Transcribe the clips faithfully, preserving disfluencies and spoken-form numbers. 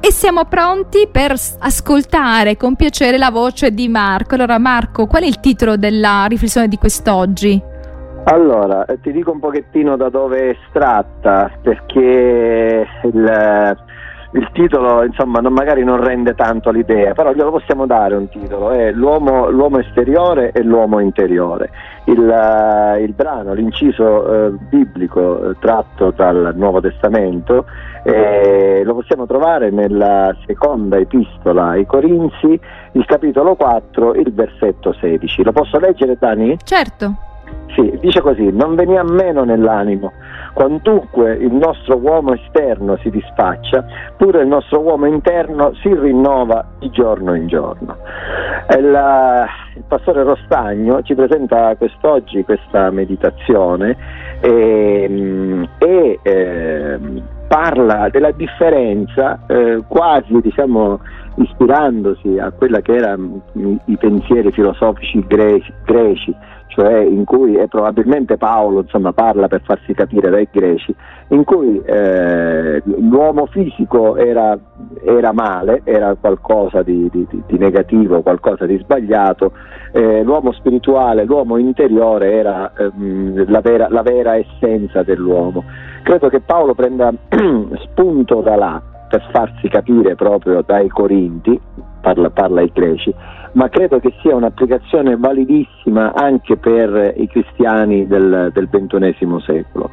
e siamo pronti per ascoltare con piacere la voce di Marco. Allora Marco, qual è il titolo della riflessione di quest'oggi? Allora, ti dico un pochettino da dove è estratta, perché il, il titolo, insomma, non, magari non rende tanto l'idea, però glielo possiamo dare un titolo, è l'uomo, l'uomo esteriore e l'uomo interiore. Il, il brano, l'inciso eh, biblico eh, tratto dal Nuovo Testamento, eh, lo possiamo trovare nella seconda epistola ai Corinzi, il capitolo quattro, il versetto sedici. Lo posso leggere, Dani? Certo. Sì, dice così: non venia meno nell'animo, quantunque il nostro uomo esterno si disfaccia, pure il nostro uomo interno si rinnova di giorno in giorno. Il, il pastore Rostagno ci presenta quest'oggi questa meditazione e, e eh, parla della differenza, eh, quasi diciamo ispirandosi a quella che erano i pensieri filosofici greci, greci cioè in cui e probabilmente Paolo insomma parla per farsi capire dai greci, in cui eh, l'uomo fisico era, era male, era qualcosa di, di, di negativo, qualcosa di sbagliato, eh, l'uomo spirituale, l'uomo interiore era ehm, la, vera, la vera essenza dell'uomo. Credo che Paolo prenda spunto da là per farsi capire proprio dai Corinti, parla, parla ai greci, ma credo che sia un'applicazione validissima anche per i cristiani del, del ventunesimo secolo.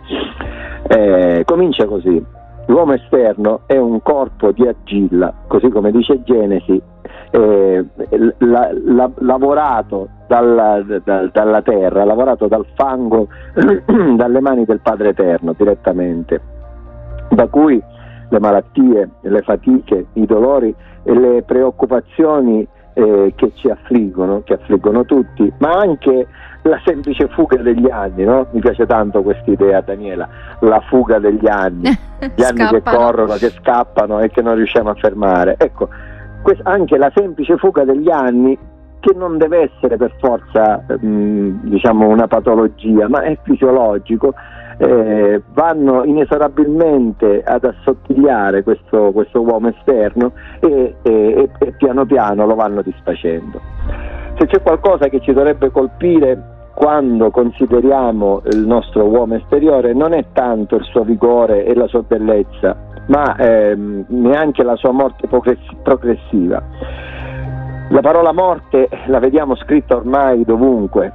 Eh, comincia così: l'uomo esterno è un corpo di argilla, così come dice Genesi, eh, la, la, lavorato dalla, da, dalla terra, lavorato dal fango, dalle mani del Padre Eterno direttamente, da cui le malattie, le fatiche, i dolori e le preoccupazioni eh, che ci affliggono, che affliggono tutti, ma anche la semplice fuga degli anni, no? Mi piace tanto questa idea, Daniela, la fuga degli anni, gli anni che corrono, che scappano e che non riusciamo a fermare. Ecco, quest- anche la semplice fuga degli anni, che non deve essere per forza mh, diciamo una patologia, ma è fisiologico, eh, vanno inesorabilmente ad assottigliare questo, questo uomo esterno e, e, e piano piano lo vanno disfacendo. Se c'è qualcosa che ci dovrebbe colpire quando consideriamo il nostro uomo esteriore, non è tanto il suo vigore e la sua bellezza, ma ehm, neanche la sua morte progressiva. La parola morte la vediamo scritta ormai dovunque.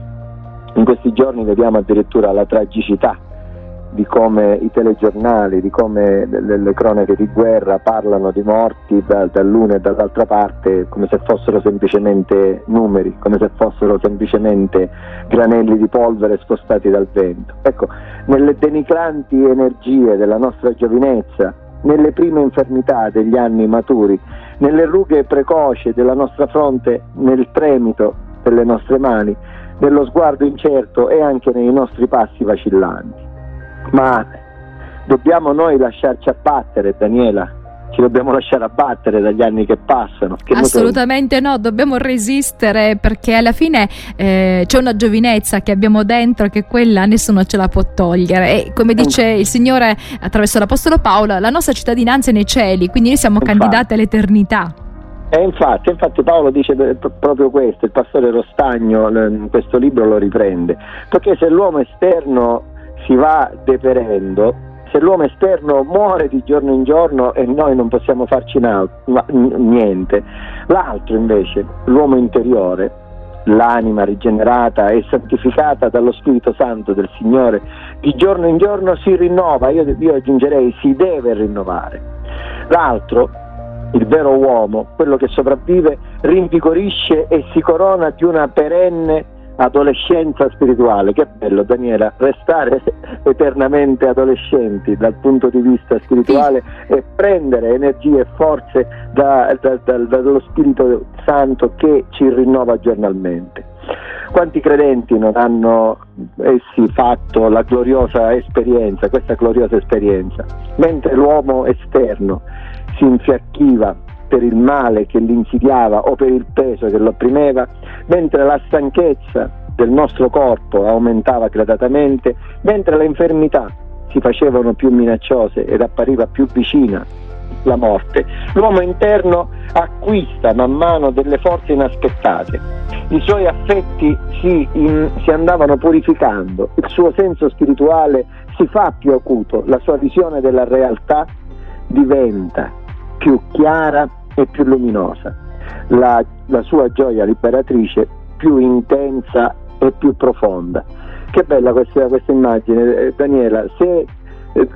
In questi giorni vediamo addirittura la tragicità di come i telegiornali, di come le, le cronache di guerra parlano di morti da, dall'una e dall'altra parte come se fossero semplicemente numeri, come se fossero semplicemente granelli di polvere spostati dal vento. Ecco, nelle denigranti energie della nostra giovinezza, nelle prime infermità degli anni maturi, nelle rughe precoci della nostra fronte, nel tremito delle nostre mani, nello sguardo incerto e anche nei nostri passi vacillanti. Ma dobbiamo noi lasciarci abbattere, Daniela? Ci dobbiamo lasciare abbattere dagli anni che passano? Che Assolutamente no, dobbiamo resistere, perché alla fine eh, c'è una giovinezza che abbiamo dentro, che quella nessuno ce la può togliere, e come dice il Signore attraverso l'Apostolo Paolo, la nostra cittadinanza è nei cieli, quindi noi siamo infatti candidati all'eternità. E infatti, infatti Paolo dice proprio questo, il pastore Rostagno in questo libro lo riprende, perché se l'uomo esterno si va deperendo, se l'uomo esterno muore di giorno in giorno e noi non possiamo farci niente, l'altro invece, l'uomo interiore, l'anima rigenerata e santificata dallo Spirito Santo del Signore, di giorno in giorno si rinnova, io, io aggiungerei si deve rinnovare. L'altro, il vero uomo, quello che sopravvive, rinvigorisce e si corona di una perenne adolescenza spirituale. Che bello, Daniela, restare eternamente adolescenti dal punto di vista spirituale e prendere energie e forze da, da, da, dallo Spirito Santo che ci rinnova giornalmente. Quanti credenti non hanno essi fatto la gloriosa esperienza, questa gloriosa esperienza, mentre l'uomo esterno si infiacchiva per il male che li insidiava o per il peso che lo opprimeva, mentre la stanchezza del nostro corpo aumentava gradatamente, mentre le infermità si facevano più minacciose ed appariva più vicina la morte. L'uomo interno acquista man mano delle forze inaspettate, i suoi affetti si, in, si andavano purificando, il suo senso spirituale si fa più acuto, la sua visione della realtà diventa più chiara e più luminosa, la, la sua gioia liberatrice più intensa e più profonda. Che bella questa, questa immagine, eh, Daniela. Se eh,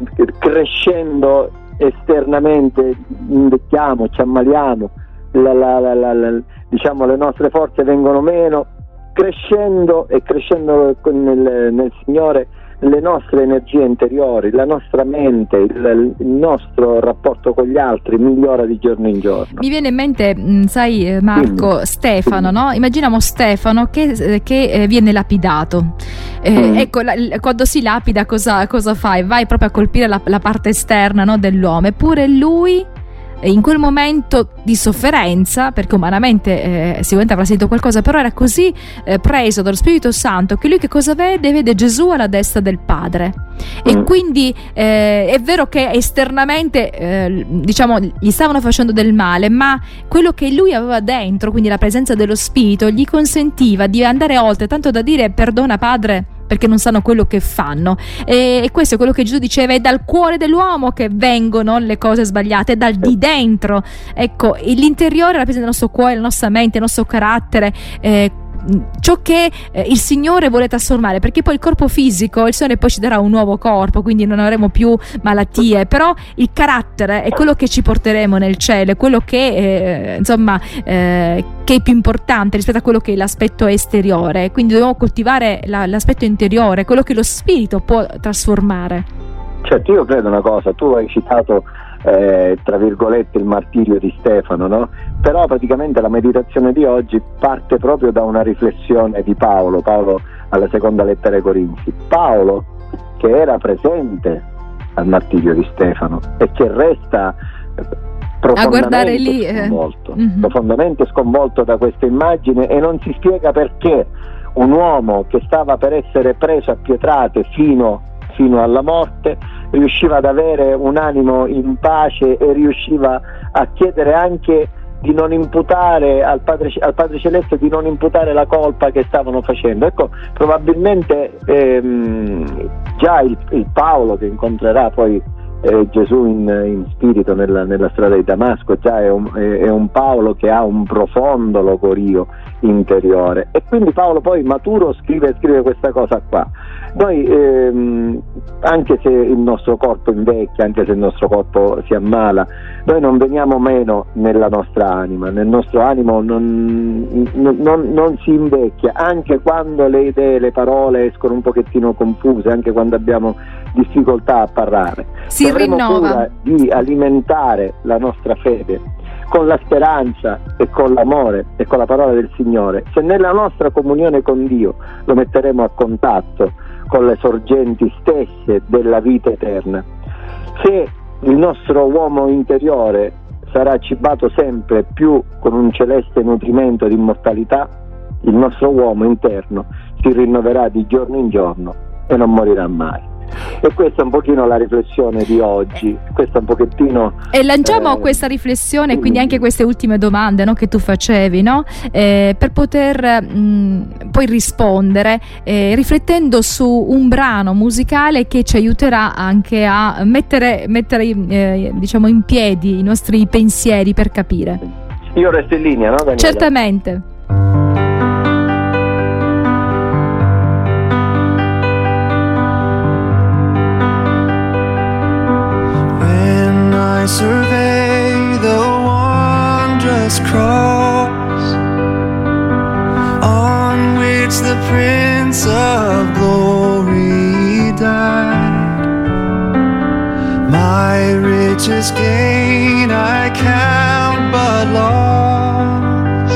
crescendo esternamente invecchiamo, ci ammaliamo, la, la, la, la, la, diciamo le nostre forze vengono meno, crescendo e crescendo nel, nel Signore le nostre energie interiori, la nostra mente, il, il nostro rapporto con gli altri migliora di giorno in giorno. Mi viene in mente, mh, sai Marco, mm. Stefano, no? Immaginiamo Stefano che, che eh, viene lapidato. Eh, mm. Ecco, la, quando si lapida cosa, cosa fai? Vai proprio a colpire la, la parte esterna, no, dell'uomo, eppure lui in quel momento di sofferenza, perché umanamente eh, sicuramente avrà sentito qualcosa, però era così eh, preso dallo Spirito Santo che lui che cosa vede? Vede Gesù alla destra del Padre. E mm. quindi eh, è vero che esternamente eh, diciamo gli stavano facendo del male, ma quello che lui aveva dentro, quindi la presenza dello Spirito, gli consentiva di andare oltre, tanto da dire: perdona Padre, perché non sanno quello che fanno. E, e questo è quello che Gesù diceva: è dal cuore dell'uomo che vengono le cose sbagliate, è dal di dentro. Ecco, l'interiore rappresenta il nostro cuore, la nostra mente, il nostro carattere, eh, ciò che eh, il Signore vuole trasformare, perché poi il corpo fisico, il Signore poi ci darà un nuovo corpo, quindi non avremo più malattie, però il carattere è quello che ci porteremo nel cielo, è quello che eh, insomma eh, che è più importante rispetto a quello che è l'aspetto esteriore. Quindi dobbiamo coltivare la, l'aspetto interiore, quello che lo Spirito può trasformare. Certo, io credo una cosa, tu hai citato eh, tra virgolette il martirio di Stefano, no? Però praticamente la meditazione di oggi parte proprio da una riflessione di Paolo, Paolo alla seconda lettera ai Corinzi. Paolo, che era presente al martirio di Stefano e che resta profondamente a guardare lì, eh. sconvolto, mm-hmm. profondamente sconvolto da questa immagine, e non si spiega perché un uomo che stava per essere preso a pietrate fino fino alla morte riusciva ad avere un animo in pace e riusciva a chiedere anche di non imputare al Padre, al Padre Celeste, di non imputare la colpa che stavano facendo. Ecco, probabilmente ehm, già il, il Paolo che incontrerà poi eh, Gesù in, in spirito nella, nella strada di Damasco, già è un, è, è un Paolo che ha un profondo logorio interiore, e quindi Paolo poi maturo scrive, scrive questa cosa qua. Noi ehm, anche se il nostro corpo invecchia, anche se il nostro corpo si ammala, noi non veniamo meno nella nostra anima, nel nostro animo non, non, non si invecchia, anche quando le idee, le parole escono un pochettino confuse, anche quando abbiamo difficoltà a parlare. Si Dovremo rinnova. cura di alimentare la nostra fede con la speranza e con l'amore e con la parola del Signore. Se nella nostra comunione con Dio lo metteremo a contatto con le sorgenti stesse della vita eterna, se il nostro uomo interiore sarà cibato sempre più con un celeste nutrimento di immortalità, il nostro uomo interno si rinnoverà di giorno in giorno e non morirà mai. E questa è un pochino la riflessione di oggi, questa un pochettino e lanciamo eh, questa riflessione, e quindi anche queste ultime domande, no, che tu facevi, no? Eh, per poter mh, poi rispondere eh, riflettendo su un brano musicale che ci aiuterà anche a mettere, mettere eh, diciamo in piedi i nostri pensieri per capire. Io resto in linea, no, Daniela? Certamente. I survey the wondrous cross on which the Prince of Glory died. My richest gain I count but loss,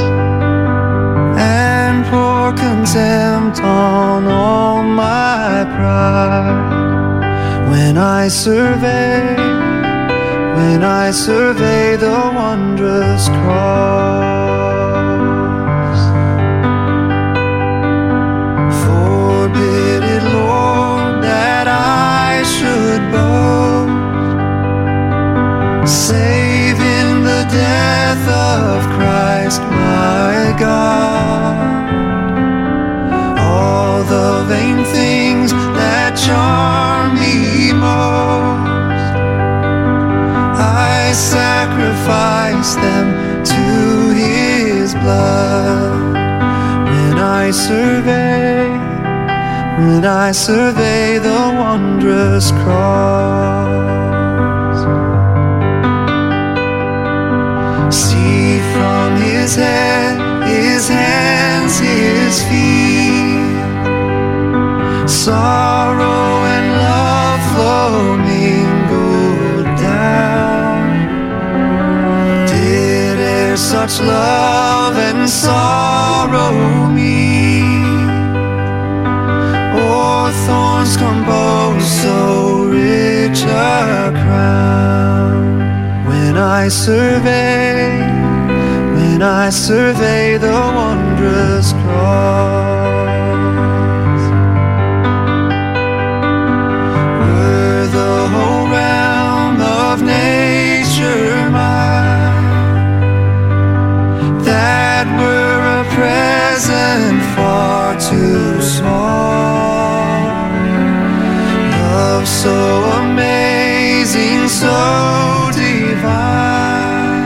and pour contempt on all my pride. When I survey When I survey the wondrous cross, forbid it, Lord, that I should boast. Say Christ my God. All the vain things that charm me most, I sacrifice them to His blood. When I survey, when I survey the wondrous cross, see from His head, His hands, His feet, sorrow and love flow mingled down. Did e'er such love and sorrow meet, or thorns compose so rich a crown? When I survey, when I survey the wondrous cross, were the whole realm of nature mine, that were a present far too small. Love so amazing, so divine,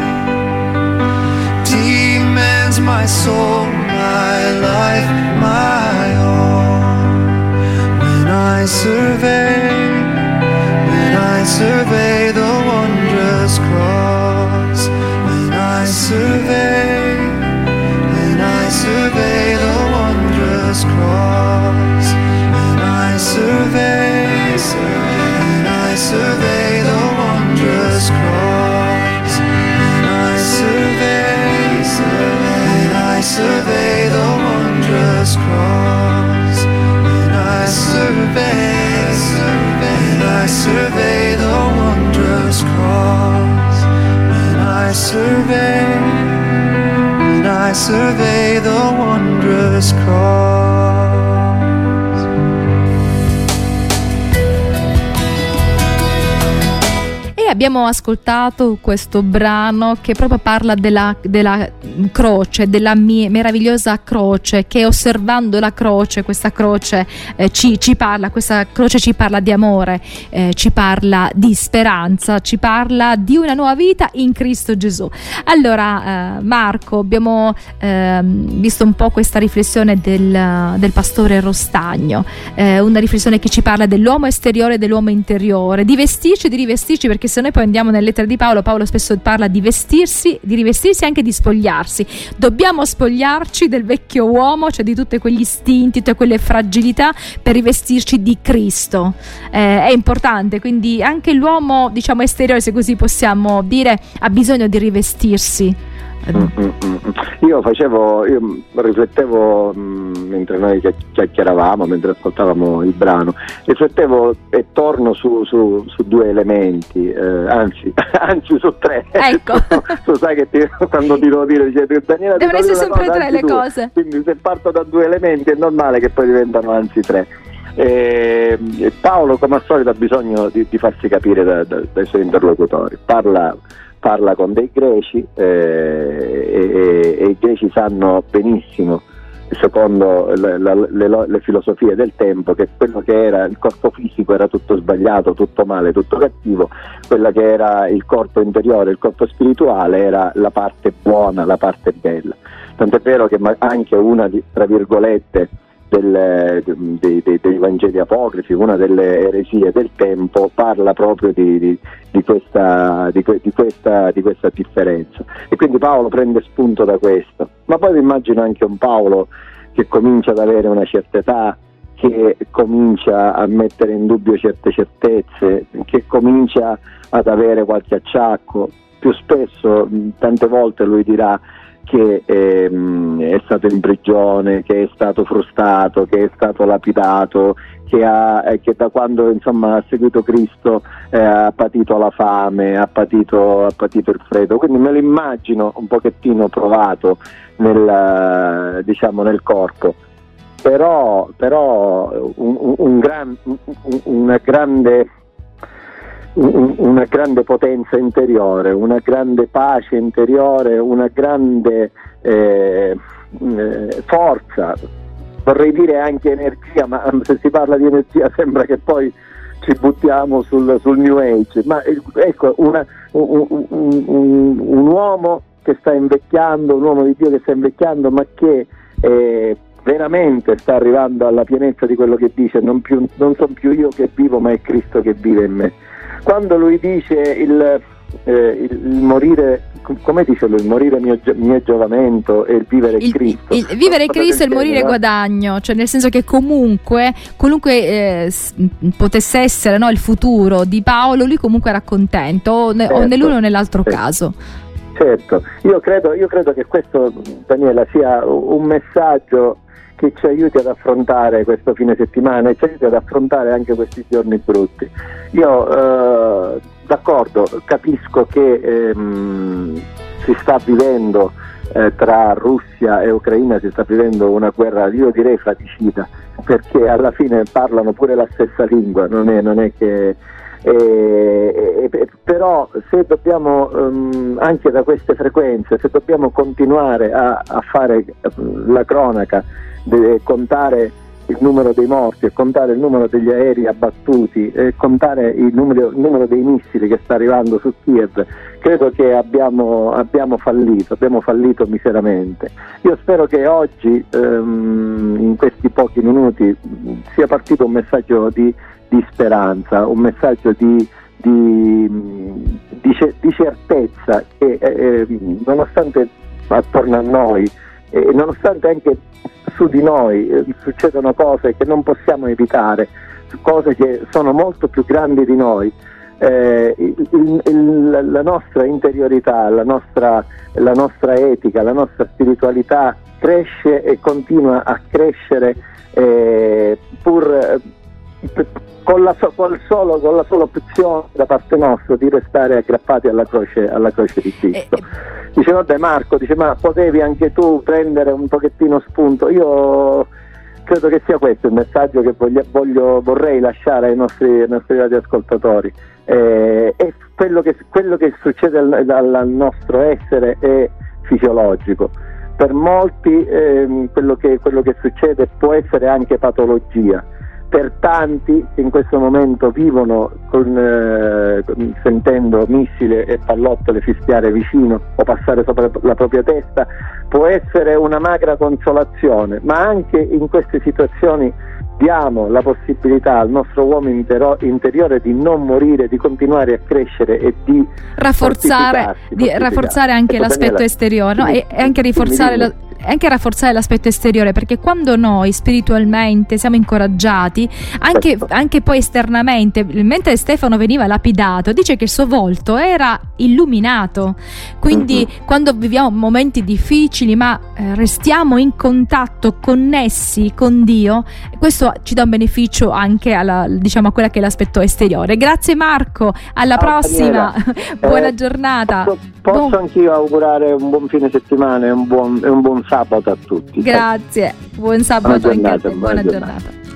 demands my soul, my life, my all. When I survey, when I survey the wondrous cross, when I survey, when I survey the wondrous cross, when I survey, when I survey the wondrous cross, when I survey, when I survey the wondrous cross, when I survey, when I survey the wondrous cross, when I survey, when I survey the wondrous cross. E abbiamo ascoltato questo brano che proprio parla della, della croce, della mie, meravigliosa croce, che osservando la croce, questa croce eh, ci, ci parla, questa croce ci parla di amore, eh, ci parla di speranza, ci parla di una nuova vita in Cristo Gesù. Allora eh, Marco, abbiamo eh, visto un po' questa riflessione del, del pastore Rostagno, eh, una riflessione che ci parla dell'uomo esteriore e dell'uomo interiore, di vestirci e di rivestirci, perché se noi poi andiamo nelle lettere di Paolo, Paolo spesso parla di vestirsi, di rivestirsi e anche di spogliarsi. Dobbiamo spogliarci del vecchio uomo, cioè di tutti quegli istinti, tutte quelle fragilità, per rivestirci di Cristo. Eh, è importante, quindi anche l'uomo, diciamo, esteriore, se così possiamo dire, ha bisogno di rivestirsi. Io facevo, io riflettevo mh, mentre noi chiacchieravamo, mentre ascoltavamo il brano, riflettevo e torno su, su, su due elementi, eh, anzi, anzi su tre. Ecco. tu, tu sai che ti, quando ti devo dire, dice, Daniela, devono essere sempre cosa, tre le due. cose. Quindi se parto da due elementi è normale che poi diventano anzi tre. E Paolo, come al solito, ha bisogno di, di farsi capire da, da, dai suoi interlocutori. Parla parla con dei greci eh, e, e i greci sanno benissimo, secondo le, le, le, le filosofie del tempo, che quello che era il corpo fisico era tutto sbagliato, tutto male, tutto cattivo, quella che era il corpo interiore, il corpo spirituale era la parte buona, la parte bella. Tant'è vero che anche una di, tra virgolette Del, dei, dei, dei Vangeli apocrifi, una delle eresie del tempo, parla proprio di, di, di, questa, di, di, questa, di questa differenza, e quindi Paolo prende spunto da questo. Ma poi mi immagino anche un Paolo che comincia ad avere una certa età, che comincia a mettere in dubbio certe certezze, che comincia ad avere qualche acciacco. Più spesso, tante volte lui dirà che ehm, è stato in prigione, che è stato frustato, che è stato lapidato, che, ha, eh, che da quando insomma ha seguito Cristo eh, ha patito la fame, ha patito, ha patito il freddo. Quindi me lo immagino un pochettino provato nel, diciamo, nel corpo. Però, però un, un gran, un, una grande una grande potenza interiore, una grande pace interiore, una grande eh, eh, forza, vorrei dire anche energia, ma se si parla di energia sembra che poi ci buttiamo sul, sul New Age, ma ecco una, un, un, un, un uomo che sta invecchiando, un uomo di Dio che sta invecchiando, ma che eh, veramente sta arrivando alla pienezza di quello che dice: non, più, non sono più io che vivo, ma è Cristo che vive in me. Quando lui dice il, eh, il, il morire, come dice lui, il morire mio, mio giovamento e il vivere il, Cristo. Il, il vivere Cristo e il morire no? guadagno, cioè nel senso che comunque, comunque eh, potesse essere, no, il futuro di Paolo, lui comunque era contento, o, ne, certo, o nell'uno o nell'altro certo. caso. Certo, io credo, io credo che questo, Daniela, sia un messaggio che ci aiuti ad affrontare questo fine settimana e ci aiuti ad affrontare anche questi giorni brutti. Io eh, d'accordo, capisco che ehm, si sta vivendo eh, tra Russia e Ucraina, si sta vivendo una guerra, io direi fratricida, perché alla fine parlano pure la stessa lingua, non è, non è che Eh, eh, però se dobbiamo um, anche da queste frequenze, se dobbiamo continuare a, a fare uh, la cronaca, de, contare il numero dei morti e contare il numero degli aerei abbattuti e contare il numero, il numero dei missili che sta arrivando su Kiev, credo che abbiamo, abbiamo fallito, abbiamo fallito miseramente. Io spero che oggi um, in questi pochi minuti sia partito un messaggio di di speranza, un messaggio di, di, di, di certezza che eh, nonostante attorno a noi e eh, nonostante anche su di noi eh, succedono cose che non possiamo evitare, cose che sono molto più grandi di noi, eh, il, il, la nostra interiorità, la nostra, la nostra etica, la nostra spiritualità cresce e continua a crescere eh, pur eh, Con la, so, col solo, con la sola opzione da parte nostra di restare aggrappati alla croce, alla croce di Cristo. Dice vabbè Marco, dice ma potevi anche tu prendere un pochettino spunto. Io credo che sia questo il messaggio che voglio, voglio, vorrei lasciare ai nostri, ai nostri radioascoltatori. Eh, e quello che, quello che succede al, al nostro essere è fisiologico. Per molti eh, quello, che, quello che succede può essere anche patologia. Per tanti che in questo momento vivono con, eh, sentendo missili e pallottole fischiare vicino o passare sopra la propria testa, può essere una magra consolazione, ma anche in queste situazioni diamo la possibilità al nostro uomo intero, interiore di non morire, di continuare a crescere e di rafforzare, di rafforzare anche l'aspetto Daniela, esteriore, no? e, e anche rinforzare la anche rafforzare l'aspetto esteriore, perché quando noi spiritualmente siamo incoraggiati anche, certo. anche poi esternamente, mentre Stefano veniva lapidato, dice che il suo volto era illuminato, quindi mm-hmm. quando viviamo momenti difficili ma eh, restiamo in contatto, connessi con Dio, questo ci dà un beneficio anche alla, diciamo, a quella che è l'aspetto esteriore. Grazie Marco, alla Ciao, prossima. Buona eh, giornata. Posso, posso bon... anch'io augurare un buon fine settimana e un buon, e un buon sabato a tutti. Grazie, buon sabato buona giornata, anche a te, buona, buona giornata. giornata.